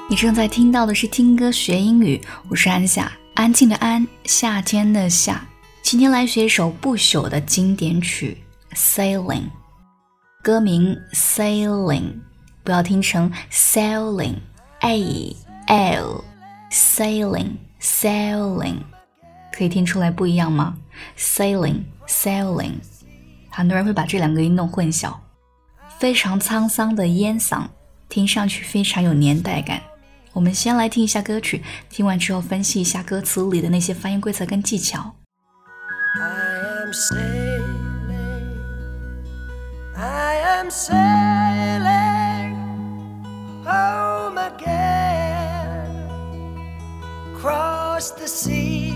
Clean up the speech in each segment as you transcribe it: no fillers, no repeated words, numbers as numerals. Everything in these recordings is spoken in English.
你正在听到的是听歌学英语，我是安夏，安静的安，夏天的夏。今天来学一首不朽的经典曲 Sailing， 歌名 Sailing， 不要听成 Sailing A-L Sailing Sailing， 可以听出来不一样吗？ Sailing Sailing， 很多人会把这两个音弄混淆。非常沧桑的烟嗓，听上去非常有年代感。我们先来听一下歌曲，听完之后分析一下歌词里的那些发音规则跟技巧。 I am sailing home again, across the sea.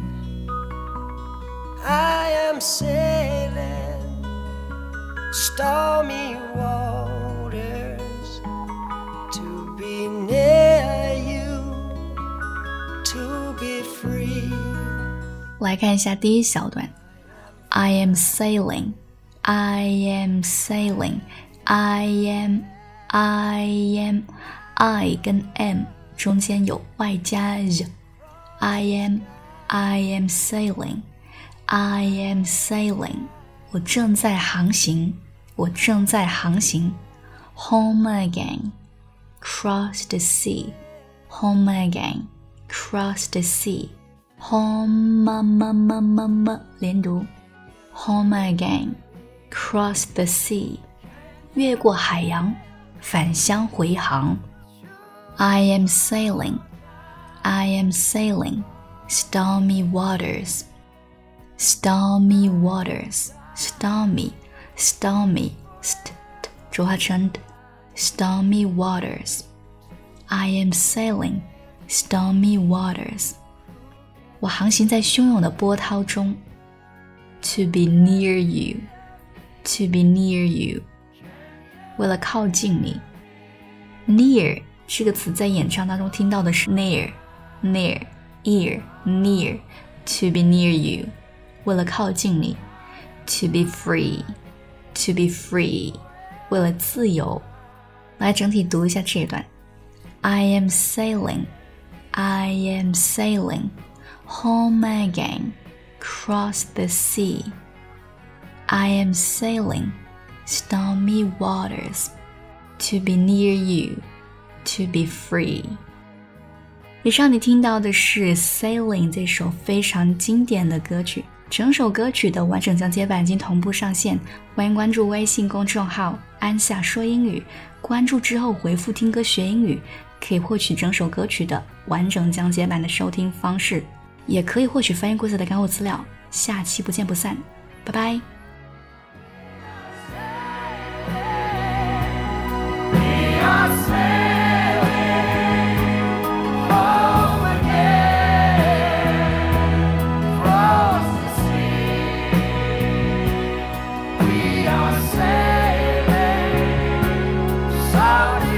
I am sailing stormy waters to be near you, to be free. 来看一下第一小段 I am sailing I am sailing I跟 am 中间有外加 I am sailing I am sailing 我正在航行 Home again Cross the sea Home again Cross the sea Home 连读 Home again Cross the sea 越过海洋返乡回航 I am sailing Stormy waters Stormy waters Stormy 浊化成 Stormy waters I am sailing Stormy waters 我航行在汹涌的波涛中 To be near you To be near you 为了靠近你 Near 这个词在演唱当中听到的是 near ear near To be near you 为了靠近你 To be free 为了自由来整体读一下这一段 I am sailing Home again Cross the sea I am sailing stormy waters to be near you, to be free. 以上你听到的是 Sailing 这首非常经典的歌曲，整首歌曲的完整讲解版已经同步上线，欢迎关注微信公众号安夏说英语，关注之后回复听歌学英语，可以获取整首歌曲的完整讲解版的收听方式，也可以获取翻译规则的干货资料。下期不见不散，拜拜。 Sailing,